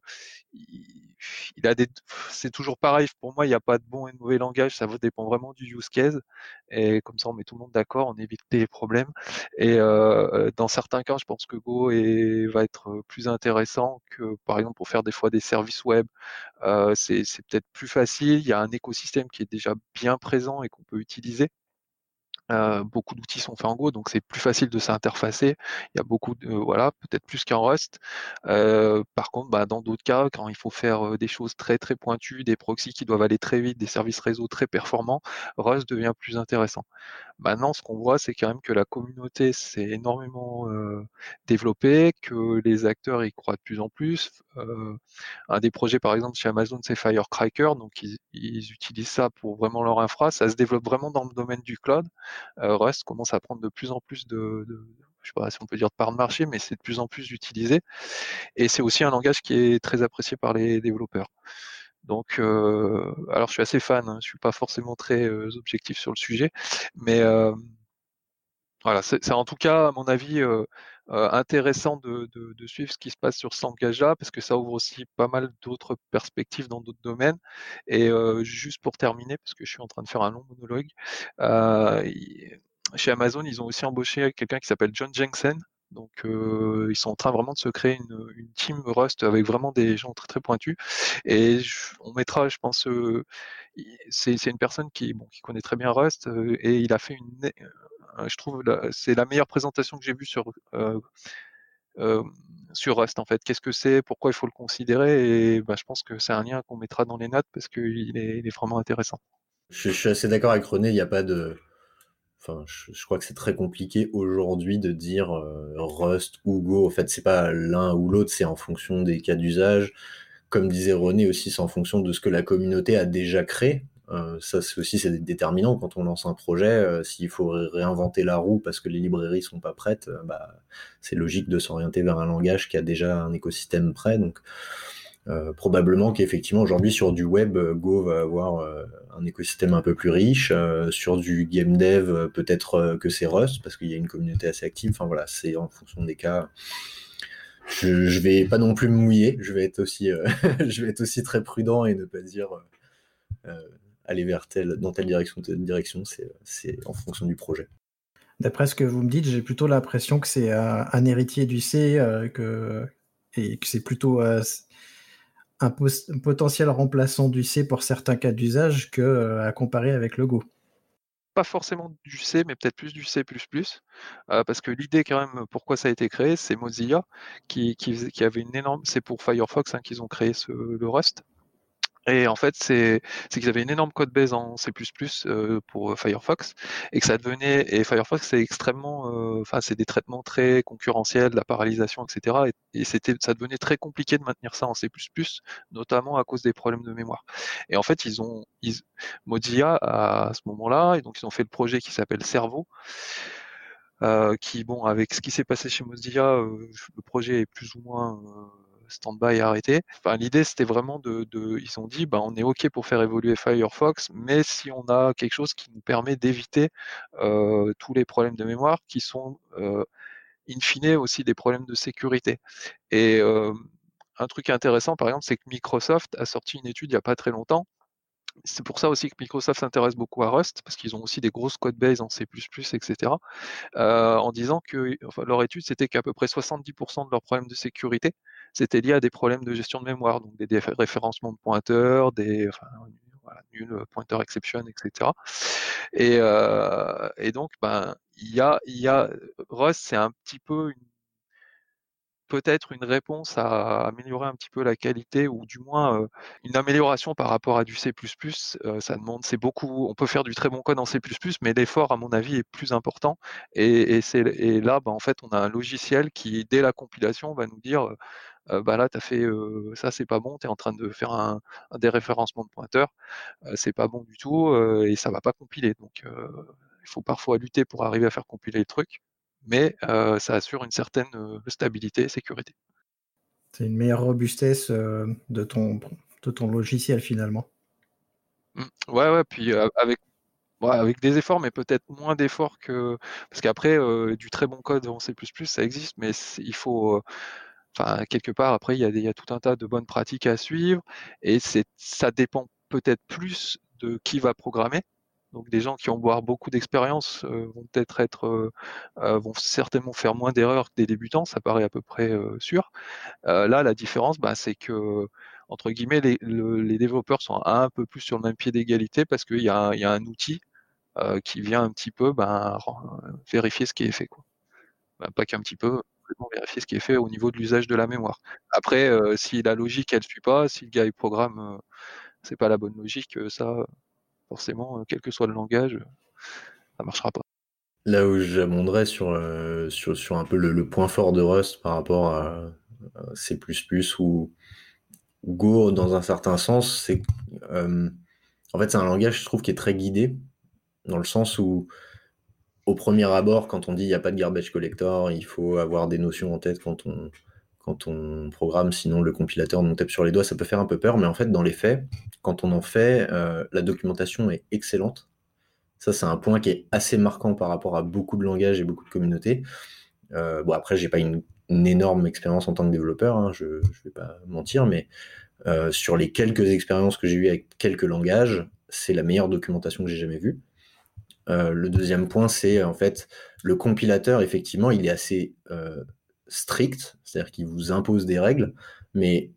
il, il a des, c'est toujours pareil. Pour moi, il n'y a pas de bon et de mauvais langage. Ça dépend vraiment du use case. Et comme ça, on met tout le monde d'accord, on évite les problèmes. Et euh, dans certains cas, je pense que Go est, va être plus intéressant que, par exemple, pour faire des fois des services web. Euh, c'est c'est peut-être plus facile. Il y a un écosystème qui est déjà bien présent et qu'on peut utiliser. Euh, beaucoup d'outils sont faits en Go, donc c'est plus facile de s'interfacer. Il y a beaucoup de, euh, voilà, peut-être plus qu'en Rust. Euh, par contre, bah, dans d'autres cas, quand il faut faire euh, des choses très très pointues, des proxys qui doivent aller très vite, des services réseau très performants, Rust devient plus intéressant. Maintenant, ce qu'on voit, c'est quand même que la communauté s'est énormément euh, développée, que les acteurs y croient de plus en plus. Euh, un des projets, par exemple, chez Amazon, c'est Firecracker, donc ils, ils utilisent ça pour vraiment leur infra. Ça se développe vraiment dans le domaine du cloud. Euh, Rust commence à prendre de plus en plus de, de je sais pas si on peut dire de part de marché, mais c'est de plus en plus utilisé. Et c'est aussi un langage qui est très apprécié par les développeurs. Donc, euh, alors je suis assez fan, hein, je suis pas forcément très euh, objectif sur le sujet, mais euh, voilà, c'est c'est en tout cas, à mon avis, euh, euh, intéressant de, de- de suivre ce qui se passe sur ce langage-là, parce que ça ouvre aussi pas mal d'autres perspectives dans d'autres domaines. Et euh, juste pour terminer, parce que je suis en train de faire un long monologue, euh, il- chez Amazon, ils ont aussi embauché quelqu'un qui s'appelle John Jensen. Donc, euh, ils sont en train vraiment de se créer une, une team Rust avec vraiment des gens très très pointus. Et je- on mettra, je pense, euh, il- c'est c'est une personne qui, bon, qui connaît très bien Rust euh, et il a fait une, euh, je trouve la- c'est la meilleure présentation que j'ai vue sur euh, euh, sur Rust en fait. Qu'est-ce que c'est, pourquoi il faut le considérer et bah, je pense que c'est un lien qu'on mettra dans les notes parce qu'il est, il est vraiment intéressant. Je, je suis assez d'accord avec René, il n'y a pas de. Enfin, je, je crois que c'est très compliqué aujourd'hui de dire euh, Rust ou Go. En fait, c'est pas l'un ou l'autre, c'est en fonction des cas d'usage. Comme disait René aussi, c'est en fonction de ce que la communauté a déjà créé. Euh, ça, c'est aussi c'est déterminant quand on lance un projet. Euh, s'il faut ré- réinventer la roue parce que les librairies sont pas prêtes, euh, bah, c'est logique de s'orienter vers un langage qui a déjà un écosystème prêt. Donc, euh, probablement qu'effectivement aujourd'hui sur du web, euh, Go va avoir euh, un écosystème un peu plus riche. Euh, sur du game dev, euh, peut-être euh, que c'est Rust parce qu'il y a une communauté assez active. Enfin voilà, c'est en fonction des cas. Je, je vais pas non plus me mouiller. Je vais être aussi, euh, je vais être aussi très prudent et ne pas dire euh, aller vers telle, dans telle direction, telle direction. C'est, c'est en fonction du projet. D'après ce que vous me dites, j'ai plutôt l'impression que c'est un, un héritier du C euh, que, et que c'est plutôt euh, un, pos- un potentiel remplaçant du C pour certains cas d'usage que euh, à comparer avec le Go. Pas forcément du C, mais peut-être plus du C++, euh, parce que l'idée quand même, pourquoi ça a été créé, c'est Mozilla qui, qui, faisait- qui avait une énorme, c'est pour Firefox hein, qu'ils ont créé ce, le Rust. Et en fait, c'est c'est qu'ils avaient une énorme code base en C++ euh, pour Firefox et que ça devenait et Firefox c'est extrêmement, euh, enfin c'est des traitements très concurrentiels, la paralysation, et cetera. Et, et c'était ça devenait très compliqué de maintenir ça en C++, notamment à cause des problèmes de mémoire. Et en fait, ils ont ils, Mozilla à ce moment-là, et donc ils ont fait le projet qui s'appelle Cerveau, euh, qui bon avec ce qui s'est passé chez Mozilla, euh, le projet est plus ou moins euh, stand-by arrêté. Enfin, l'idée c'était vraiment de, de, ils ont dit, bah, on est ok pour faire évoluer Firefox, mais si on a quelque chose qui nous permet d'éviter euh, tous les problèmes de mémoire qui sont euh, in fine aussi des problèmes de sécurité. Et euh, un truc intéressant, par exemple, c'est que Microsoft a sorti une étude il n'y a pas très longtemps C'est pour ça aussi que Microsoft s'intéresse beaucoup à Rust, parce qu'ils ont aussi des grosses codebases en C plus plus, et cetera. Euh, en disant que enfin, leur étude, c'était qu'à peu près soixante-dix pour cent de leurs problèmes de sécurité, c'était lié à des problèmes de gestion de mémoire, donc des déréférencements de pointeurs, des enfin, voilà, nul, pointer exception, et cetera. Et, euh, et donc, ben, il y a, il y a Rust, c'est un petit peu une peut-être une réponse à améliorer un petit peu la qualité ou du moins euh, une amélioration par rapport à du C plus plus. Euh, ça demande, c'est beaucoup, on peut faire du très bon code en C plus plus, mais l'effort, à mon avis, est plus important. Et, et, c'est, et là, bah, en fait, on a un logiciel qui, dès la compilation, va nous dire, euh, bah là, tu as fait euh, ça, c'est pas bon, tu es en train de faire un, un déréférencement de pointeur, euh, c'est pas bon du tout, euh, et ça va pas compiler. Donc, euh, il faut parfois lutter pour arriver à faire compiler le truc, mais euh, ça assure une certaine euh, stabilité et sécurité. C'est une meilleure robustesse euh, de, ton, de ton logiciel finalement. Mmh. Ouais, ouais, puis euh, avec, ouais, avec des efforts, mais peut-être moins d'efforts que. Parce qu'après, euh, du très bon code en C plus plus, ça existe, mais c'est- il faut. euh, Enfin, quelque part, après, il y, a des- il y a tout un tas de bonnes pratiques à suivre, et c'est, ça dépend peut-être plus de qui va programmer. Donc, des gens qui ont voire beaucoup d'expérience euh, vont peut-être être, euh, euh, vont certainement faire moins d'erreurs que des débutants, ça paraît à peu près euh, sûr. Euh, là, la différence, bah, c'est que, entre guillemets, les, le- les développeurs sont un peu plus sur le même pied d'égalité parce qu'il y, a un- il y a un outil euh, qui vient un petit peu ben, ren- vérifier ce qui est fait, quoi. Ben, pas qu'un petit peu, complètement vérifier ce qui est fait au niveau de l'usage de la mémoire. Après, euh, si la logique, elle suit pas, si le gars il programme, euh, c'est pas la bonne logique, euh, ça, forcément, euh, quel que soit le langage, euh, ça marchera pas. Là où j'abonderais sur, euh, sur, sur un peu le, le point fort de Rust par rapport à, à C plus plus ou Go dans un certain sens, c'est euh, en fait c'est un langage je trouve qui est très guidé dans le sens où au premier abord quand on dit il n'y a pas de garbage collector, il faut avoir des notions en tête quand on quand on programme, sinon le compilateur nous tape sur les doigts, ça peut faire un peu peur, mais en fait dans les faits, quand on en fait, euh, la documentation est excellente. Ça c'est un point qui est assez marquant par rapport à beaucoup de langages et beaucoup de communautés. Euh, bon après j'ai pas une, une énorme expérience en tant que développeur, hein, je je vais pas mentir, mais Euh, sur les quelques expériences que j'ai eues avec quelques langages, c'est la meilleure documentation que j'ai jamais vue. Euh, le deuxième point, c'est en fait le compilateur, effectivement, il est assez euh, strict, c'est-à-dire qu'il vous impose des règles, mais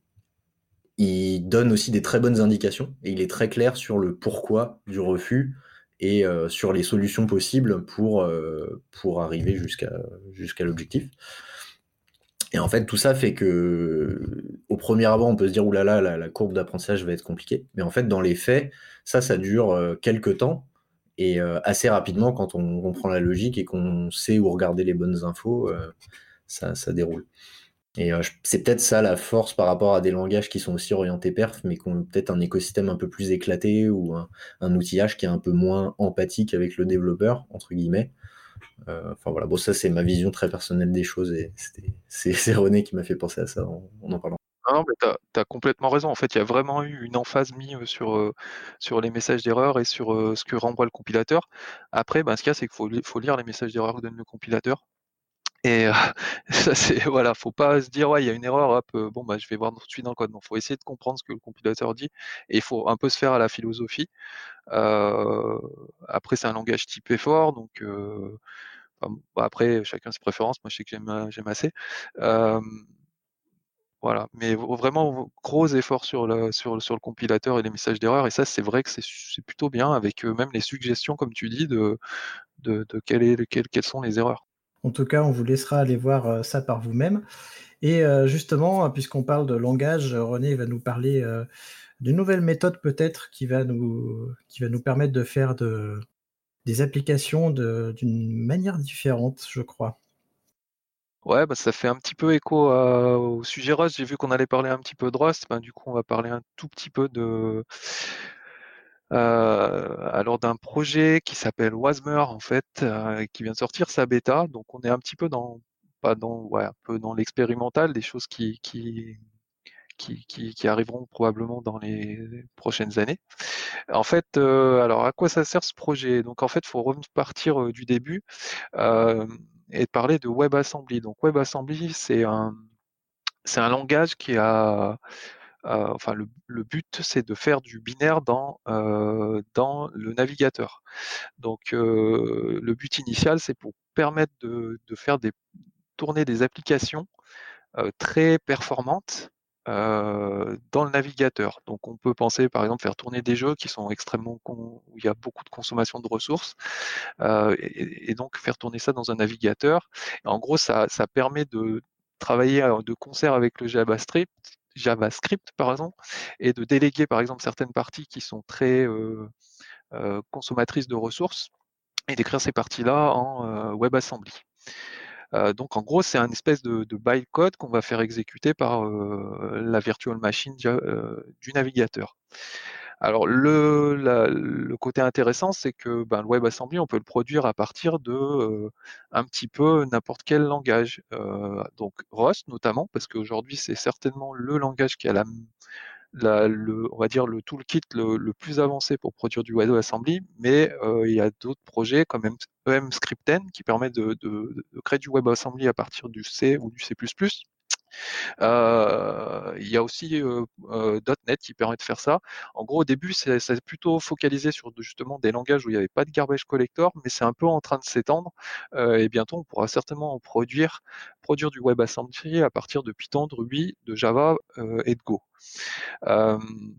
il donne aussi des très bonnes indications et il est très clair sur le pourquoi du refus et euh, sur les solutions possibles pour, euh, pour arriver jusqu'à jusqu'à l'objectif. Et en fait, tout ça fait que, au premier abord, on peut se dire, oulala, la, la courbe d'apprentissage va être compliquée. Mais en fait, dans les faits, ça, ça dure euh, quelques temps. Et euh, assez rapidement, quand on comprend la logique et qu'on sait où regarder les bonnes infos, euh, ça, ça déroule. Et euh, c'est peut-être ça la force par rapport à des langages qui sont aussi orientés perf, mais qui ont peut-être un écosystème un peu plus éclaté ou un, un outillage qui est un peu moins empathique avec le développeur, entre guillemets. Euh, Enfin voilà, bon ça c'est ma vision très personnelle des choses et c'était, c'est, c'est René qui m'a fait penser à ça en, en en parlant. Ah non, mais t'as, t'as complètement raison. En fait, il y a vraiment eu une emphase mise euh, sur, euh, sur les messages d'erreur et sur euh, ce que renvoie le compilateur. Après, ben, ce qu'il y a, c'est qu'il faut, li- faut lire les messages d'erreur que donne le compilateur. Et euh, ça, c'est, voilà, faut pas se dire, ouais, il y a une erreur, hop, euh, bon, bah, je vais voir tout de suite dans le code. Non, faut essayer de comprendre ce que le compilateur dit et il faut un peu se faire à la philosophie. Euh, après, c'est un langage typé fort, donc, euh, enfin, bon, après, chacun ses préférences. Moi, je sais que j'aime, j'aime assez. Euh, Voilà, mais v- vraiment gros effort sur le, sur, le- sur le compilateur et les messages d'erreur, et ça c'est vrai que c'est c'est plutôt bien avec euh, même les suggestions, comme tu dis, de, de, de quelle est, quelles, quelles sont les erreurs. En tout cas, on vous laissera aller voir euh, ça par vous-même. Et euh, justement, euh, puisqu'on parle de langage, euh, René va nous parler euh, d'une nouvelle méthode peut-être qui va nous, qui va nous permettre de faire de, des applications de- d'une manière différente, je crois. Ouais, bah, ça fait un petit peu écho à- au sujet Rust. J'ai vu qu'on allait parler un petit peu de Rust, ben, du coup on va parler un tout petit peu de euh, alors d'un projet qui s'appelle Wasmer en fait, euh, qui vient de sortir sa bêta. Donc on est un petit peu dans pas dans ouais, un peu dans l'expérimental, des choses qui, qui qui, qui, qui arriveront probablement dans les prochaines années. En fait, euh, alors à quoi ça sert ce projet? Donc en fait, il faut repartir euh, du début euh, et parler de WebAssembly. Donc WebAssembly, c'est un, c'est un langage qui a euh, enfin le, le but c'est de faire du binaire dans, euh, dans le navigateur. Donc euh, le but initial c'est pour permettre de, de faire des, tourner des applications euh, très performantes euh, dans le navigateur. Donc on peut penser par exemple faire tourner des jeux qui sont extrêmement con- où il y a beaucoup de consommation de ressources euh, et, et donc faire tourner ça dans un navigateur. Et en gros ça, ça permet de travailler euh, de concert avec le JavaScript, JavaScript par exemple, et de déléguer par exemple certaines parties qui sont très euh, euh, consommatrices de ressources et d'écrire ces parties-là en euh, WebAssembly. Euh, donc en gros, c'est un espèce de, de bytecode qu'on va faire exécuter par euh, la virtual machine euh, du navigateur. Alors le, la, le côté intéressant, c'est que ben, le WebAssembly, on peut le produire à partir de euh, un petit peu n'importe quel langage. Euh, donc Rust notamment, parce qu'aujourd'hui c'est certainement le langage qui a la, la, le, on va dire le toolkit le, le plus avancé pour produire du WebAssembly, mais euh, il y a d'autres projets comme E M Scripten qui permet de, de, de créer du WebAssembly à partir du C ou du C plus plus. Euh, il y a aussi euh, euh, .NET qui permet de faire ça. En gros, au début, c'est, c'est plutôt focalisé sur de, justement des langages où il n'y avait pas de garbage collector, mais c'est un peu en train de s'étendre. Euh, et bientôt, on pourra certainement en produire, produire du WebAssembly à partir de Python, de Ruby, de Java euh, et de Go. Euh,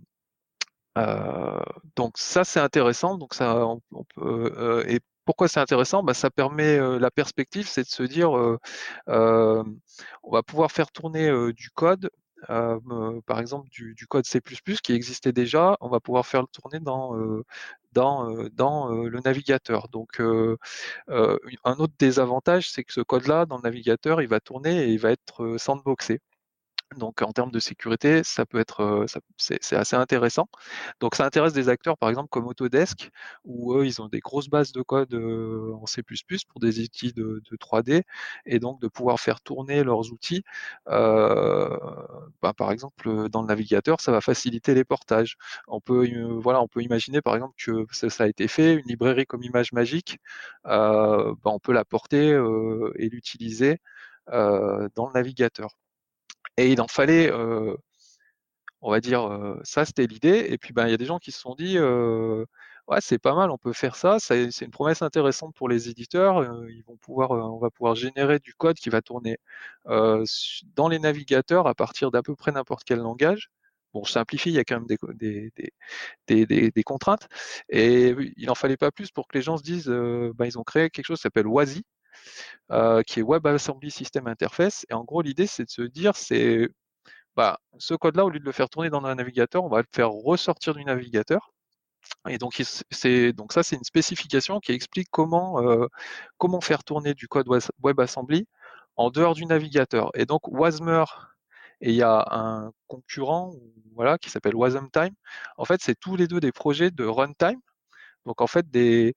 euh, donc ça c'est intéressant. Donc ça, on, on peut, euh, et pourquoi c'est intéressant? Bah, ça permet euh, la perspective, c'est de se dire, euh, euh, on va pouvoir faire tourner euh, du code, euh, euh, par exemple du, du code C plus plus qui existait déjà, on va pouvoir faire le tourner dans euh, dans euh, dans euh, le navigateur. Donc euh, euh, un autre désavantage, c'est que ce code-là dans le navigateur, il va tourner et il va être euh, sandboxé. Donc en termes de sécurité, ça peut être, euh, ça- c'est c'est assez intéressant. Donc ça intéresse des acteurs par exemple comme Autodesk, où eux ils ont des grosses bases de code euh, en C plus plus pour des outils de, de trois D, et donc de pouvoir faire tourner leurs outils. euh, ben, par exemple euh, dans le navigateur, ça va faciliter les portages. On peut, euh, voilà, on peut imaginer par exemple que ça, ça a été fait, une librairie comme ImageMagick, euh, ben, on peut la porter euh, et l'utiliser euh, dans le navigateur. Et il en fallait, euh, on va dire, euh, ça c'était l'idée. Et puis ben il y a des gens qui se sont dit, euh, ouais c'est pas mal, on peut faire ça. ça c'est une promesse intéressante pour les éditeurs. Euh, ils vont pouvoir, euh, on va pouvoir générer du code qui va tourner euh, dans les navigateurs à partir d'à peu près n'importe quel langage. Bon, je simplifie, il y a quand même des, des, des, des, des, des contraintes. Et il n'en fallait pas plus pour que les gens se disent, euh, ben, ils ont créé quelque chose qui s'appelle WASI, euh, qui est WebAssembly System Interface. Et en gros, l'idée, c'est de se dire, c'est bah, ce code-là, au lieu de le faire tourner dans un navigateur, on va le faire ressortir du navigateur. Et donc, c'est, donc ça, c'est une spécification qui explique comment, euh, comment faire tourner du code WebAssembly en dehors du navigateur. Et donc, Wasmer, et il y a un concurrent voilà, qui s'appelle WasmTime. En fait, c'est tous les deux des projets de runtime. Donc, en fait, des,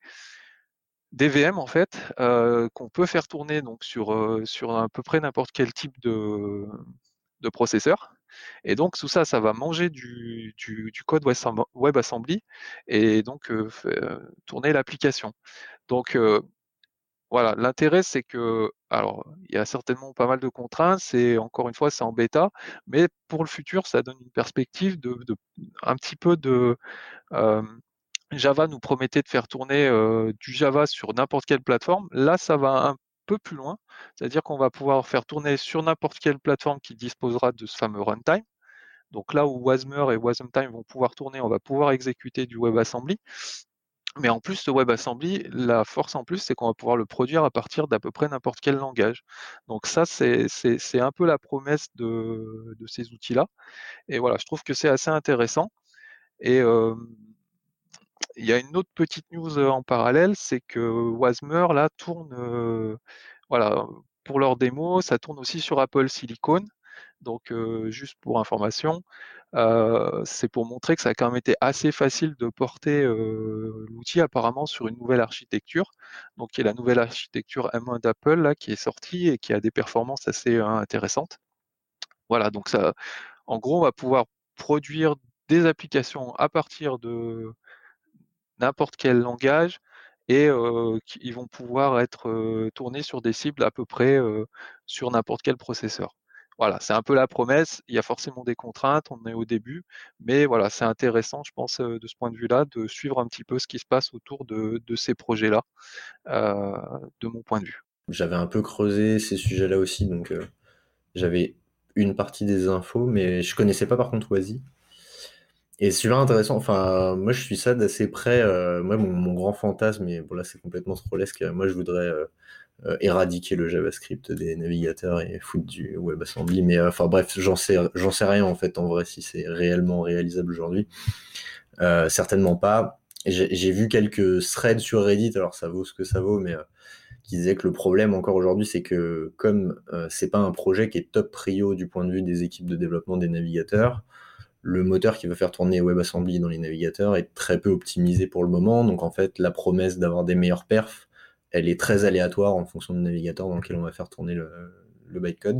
des V M en fait euh, qu'on peut faire tourner donc sur euh, sur à peu près n'importe quel type de de processeur. Et donc tout ça, ça va manger du, du, du code WebAssembly et donc euh, euh, tourner l'application. Donc euh, voilà, l'intérêt c'est que, alors il y a certainement pas mal de contraintes, c'est encore une fois c'est en bêta, mais pour le futur ça donne une perspective de, de un petit peu de euh, Java nous promettait de faire tourner euh, du Java sur n'importe quelle plateforme. Là, ça va un peu plus loin, c'est-à-dire qu'on va pouvoir faire tourner sur n'importe quelle plateforme qui disposera de ce fameux runtime. Donc là où Wasmer et WasmTime vont pouvoir tourner, on va pouvoir exécuter du WebAssembly. Mais en plus, ce WebAssembly, la force en plus, c'est qu'on va pouvoir le produire à partir d'à peu près n'importe quel langage. Donc ça, c'est, c'est, c'est un peu la promesse de, de ces outils-là. Et voilà, je trouve que c'est assez intéressant. Et euh, il y a une autre petite news en parallèle, c'est que Wasmer là tourne, euh, voilà, pour leur démo, ça tourne aussi sur Apple Silicon. Donc euh, juste pour information, euh, c'est pour montrer que ça a quand même été assez facile de porter euh, l'outil apparemment sur une nouvelle architecture, donc qui est la nouvelle architecture M un d'Apple là qui est sortie et qui a des performances assez euh, intéressantes. Voilà, donc ça, en gros, on va pouvoir produire des applications à partir de n'importe quel langage et euh, qui- ils vont pouvoir être euh, tournés sur des cibles à peu près euh, sur n'importe quel processeur. voilà, c'est un peu la promesse. Il y a forcément des contraintes, on est au début, mais voilà, c'est intéressant, je pense, euh, de ce point de vue-là, de suivre un petit peu ce qui se passe autour de, de ces projets-là, euh, de mon point de vue. J'avais un peu creusé ces sujets-là aussi, donc euh, j'avais une partie des infos, mais je connaissais pas par contre Oasis. Et c'est super intéressant. Enfin, moi, je suis ça d'assez près. Euh, moi, mon, mon grand fantasme, et bon, là, c'est complètement trollesque. Moi, je voudrais euh, euh, éradiquer le JavaScript des navigateurs et foutre du WebAssembly. Mais euh, enfin, bref, j'en sais, j'en sais rien en fait, en vrai, si c'est réellement réalisable aujourd'hui. Euh, certainement pas. J'ai, j'ai vu quelques threads sur Reddit, alors ça vaut ce que ça vaut, mais euh, qui disaient que le problème encore aujourd'hui, c'est que comme euh, c'est pas un projet qui est top prio du point de vue des équipes de développement des navigateurs, le moteur qui va faire tourner WebAssembly dans les navigateurs est très peu optimisé pour le moment. Donc en fait, la promesse d'avoir des meilleurs perfs, elle est très aléatoire en fonction du navigateur dans lequel on va faire tourner le, le bytecode.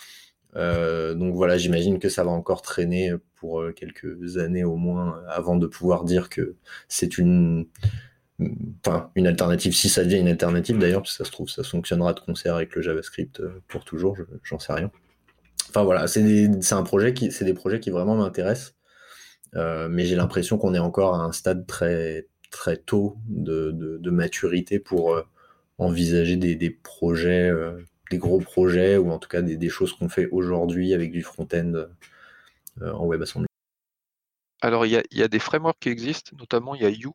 Euh, donc voilà, j'imagine que ça va encore traîner pour quelques années au moins avant de pouvoir dire que c'est une, enfin, une alternative, si ça devient une alternative d'ailleurs, parce que ça se trouve, ça fonctionnera de concert avec le JavaScript pour toujours, je, j'en sais rien. Enfin voilà, c'est, des, c'est un projet qui, c'est des projets qui vraiment m'intéressent, euh, mais j'ai l'impression qu'on est encore à un stade très très tôt de, de, de maturité pour euh, envisager des, des projets, euh, des gros projets, ou en tout cas des, des choses qu'on fait aujourd'hui avec du front-end euh, en WebAssembly. Alors, il y a, il y a des frameworks qui existent, notamment il y a You,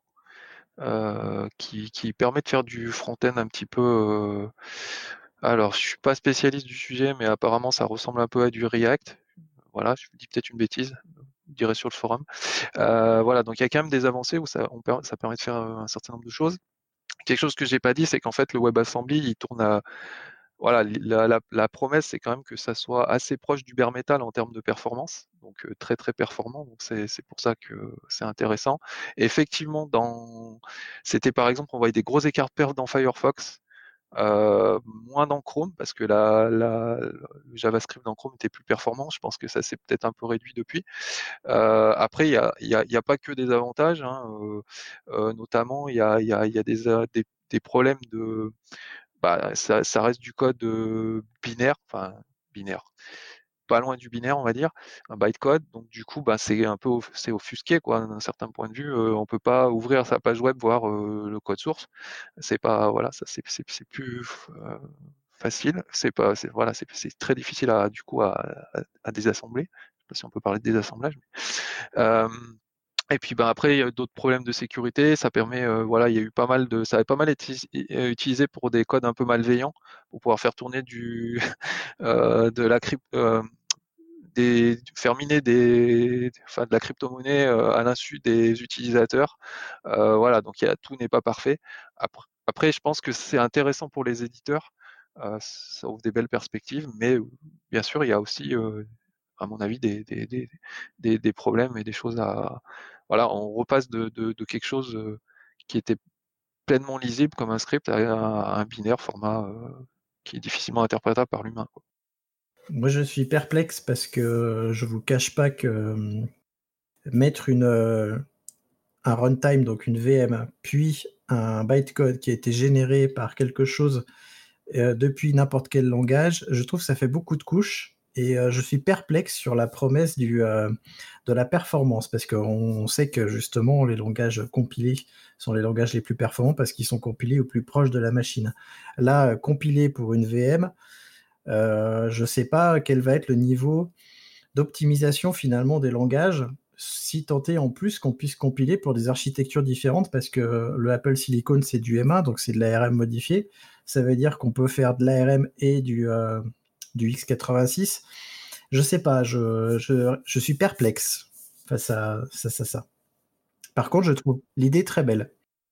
euh, qui, qui permet de faire du front-end un petit peu. Euh... Alors, je suis pas spécialiste du sujet, mais apparemment, ça ressemble un peu à du React. Voilà, je vous dis peut-être une bêtise, je dirais sur le forum. Euh, voilà, donc il y a quand même des avancées où ça, on, ça permet de faire un certain nombre de choses. Quelque chose que j'ai pas dit, c'est qu'en fait, le WebAssembly, il tourne à. Voilà, la, la, la promesse, c'est quand même que ça soit assez proche du bare metal en termes de performance, donc euh, très très performant. Donc c'est, c'est pour ça que c'est intéressant. Et effectivement, dans, c'était par exemple, on voyait des gros écarts de perf dans Firefox, euh, moins dans Chrome parce que la, la, le JavaScript dans Chrome était plus performant. Je pense que ça s'est peut-être un peu réduit depuis. Euh, après, il y a, y, a, y a pas que des avantages, hein, euh, euh, notamment il y a, y, a, y a des, des, des problèmes de bah, ça, ça reste du code euh, binaire, enfin binaire, pas loin du binaire, on va dire, un bytecode. Donc du coup, bah, c'est un peu c'est offusqué, quoi, d'un certain point de vue. Euh, on peut pas ouvrir sa page web, voir euh, le code source. C'est pas, voilà, ça c'est c'est, c'est plus euh, facile. C'est pas, c'est voilà, c'est, c'est très difficile à du coup à, à, à désassembler. Je sais pas si on peut parler de désassemblage. Mais... Euh, Et puis ben après il y a d'autres problèmes de sécurité, ça permet euh, voilà, il y a eu pas mal de ça avait pas mal été utilisé pour des codes un peu malveillants pour pouvoir faire tourner du euh, de la crypto euh, des faire miner des enfin de la crypto-monnaie euh, à l'insu des utilisateurs. Euh, voilà, donc il y a tout n'est pas parfait. Après, après je pense que c'est intéressant pour les éditeurs. Euh, ça ouvre des belles perspectives, mais bien sûr, il y a aussi euh, à mon avis, des, des, des, des, des problèmes et des choses à. Voilà, on repasse de, de, de quelque chose qui était pleinement lisible comme un script à un, à un binaire format euh, qui est difficilement interprétable par l'humain, quoi. Moi, je suis perplexe parce que je vous cache pas que euh, mettre une, euh, un runtime, donc une V M, puis un bytecode qui a été généré par quelque chose euh, depuis n'importe quel langage, je trouve que ça fait beaucoup de couches. Et euh, je suis perplexe sur la promesse du, euh, de la performance, parce qu'on sait que justement les langages compilés sont les langages les plus performants parce qu'ils sont compilés au plus proche de la machine. Là, compiler pour une V M, euh, je ne sais pas quel va être le niveau d'optimisation finalement des langages, si tant est en plus qu'on puisse compiler pour des architectures différentes, parce que le Apple Silicon c'est du M un, donc c'est de l'A R M modifié. Ça veut dire qu'on peut faire de l'A R M et du, euh, du x quatre-vingt-six. Je sais pas, je, je, je suis perplexe face à ça, ça, ça. Par contre, je trouve l'idée très belle.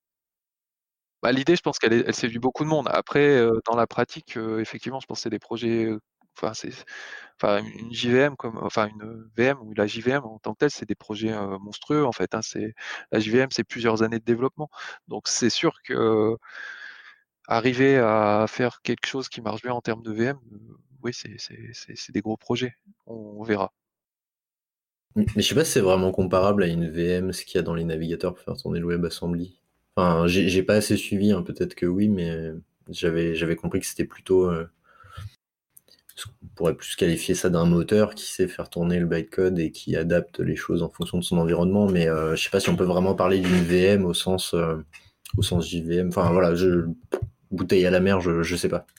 Bah, l'idée, je pense qu'elle est, elle séduit beaucoup de monde. Après, euh, dans la pratique, euh, effectivement, je pense que c'est des projets. euh, Enfin, c'est, enfin, une J V M comme, enfin, une V M ou la J V M en tant que telle, c'est des projets euh, monstrueux en fait, hein. C'est la J V M, c'est plusieurs années de développement. Donc, c'est sûr que euh, arriver à faire quelque chose qui marche bien en termes de V M, euh, oui, c'est, c'est, c'est, c'est des gros projets. On, on verra. Mais je sais pas si c'est vraiment comparable à une V M, ce qu'il y a dans les navigateurs pour faire tourner le WebAssembly. Enfin, j'ai, j'ai pas assez suivi, hein, peut-être que oui, mais j'avais, j'avais compris que c'était plutôt, euh, On pourrait plus qualifier ça d'un moteur qui sait faire tourner le bytecode et qui adapte les choses en fonction de son environnement, mais euh, je sais pas si on peut vraiment parler d'une V M au sens, euh, au sens J V M. Enfin voilà, je... bouteille à la mer, je, je sais pas.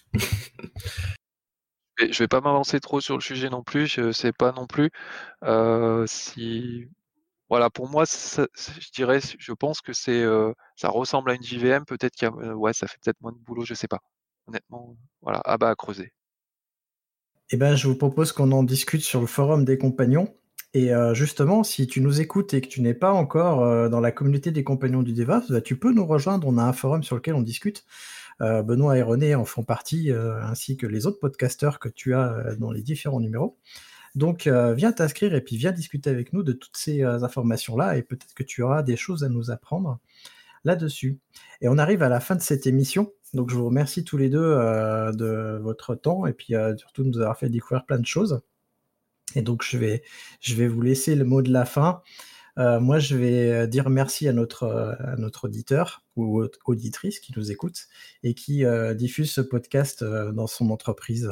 Je vais pas m'avancer trop sur le sujet non plus, je sais pas non plus euh, si... Voilà, pour moi, ça, je dirais, je pense que c'est, euh, ça ressemble à une J V M, peut-être qu'il y a, euh, ouais, ça fait peut-être moins de boulot, je sais pas. Honnêtement, voilà, ah bah à creuser. Eh ben, je vous propose qu'on en discute sur le forum des compagnons. Et euh, justement, si tu nous écoutes et que tu n'es pas encore euh, dans la communauté des compagnons du DevOps, bah, tu peux nous rejoindre. On a un forum sur lequel on discute. Euh, Benoît et René en font partie, euh, ainsi que les autres podcasteurs que tu as euh, dans les différents numéros. Donc, euh, viens t'inscrire et puis viens discuter avec nous de toutes ces euh, informations-là. Et peut-être que tu auras des choses à nous apprendre là-dessus. Et on arrive à la fin de cette émission. Donc, je vous remercie tous les deux euh, de votre temps et puis euh, surtout de nous avoir fait découvrir plein de choses. Et donc, je vais, je vais vous laisser le mot de la fin. Euh, moi, je vais dire merci à notre, à notre auditeur ou auditrice qui nous écoute et qui euh, diffuse ce podcast euh, dans son entreprise.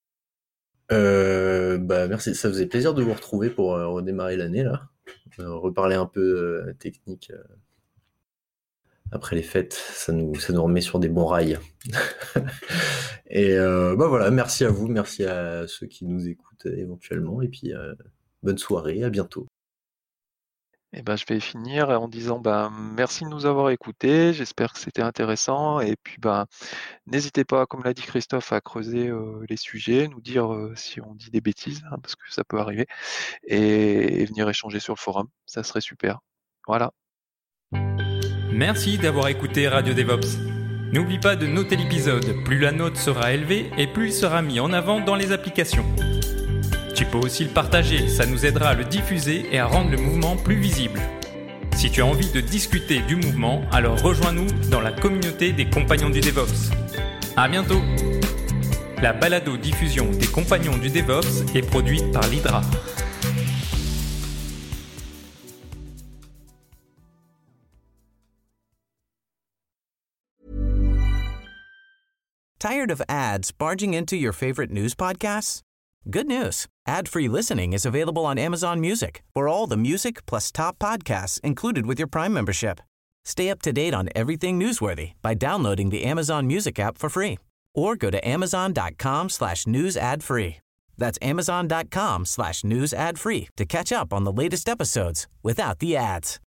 Euh, bah merci, ça faisait plaisir de vous retrouver pour euh, redémarrer l'année là, euh, reparler un peu euh, technique. Euh... Après les fêtes, ça nous, ça nous remet sur des bons rails. Et euh, bah voilà, merci à vous, merci à ceux qui nous écoutent éventuellement, et puis euh, bonne soirée, à bientôt. Et ben, je vais finir en disant ben, merci de nous avoir écoutés, j'espère que c'était intéressant, et puis ben, n'hésitez pas, comme l'a dit Christophe, à creuser euh, les sujets, nous dire euh, si on dit des bêtises, hein, parce que ça peut arriver, et, et venir échanger sur le forum, ça serait super. Voilà. Merci d'avoir écouté Radio DevOps. N'oublie pas de noter l'épisode, plus la note sera élevée et plus il sera mis en avant dans les applications. Tu peux aussi le partager, ça nous aidera à le diffuser et à rendre le mouvement plus visible. Si tu as envie de discuter du mouvement, alors rejoins-nous dans la communauté des compagnons du DevOps. À bientôt! La balado-diffusion des compagnons du DevOps est produite par l'Hydra. Tired of ads barging into your favorite news podcasts? Good news. Ad-free listening is available on Amazon Music for all the music plus top podcasts included with your Prime membership. Stay up to date on everything newsworthy by downloading the Amazon Music app for free or go to amazon.com slash news ad free. That's amazon.com slash news ad free to catch up on the latest episodes without the ads.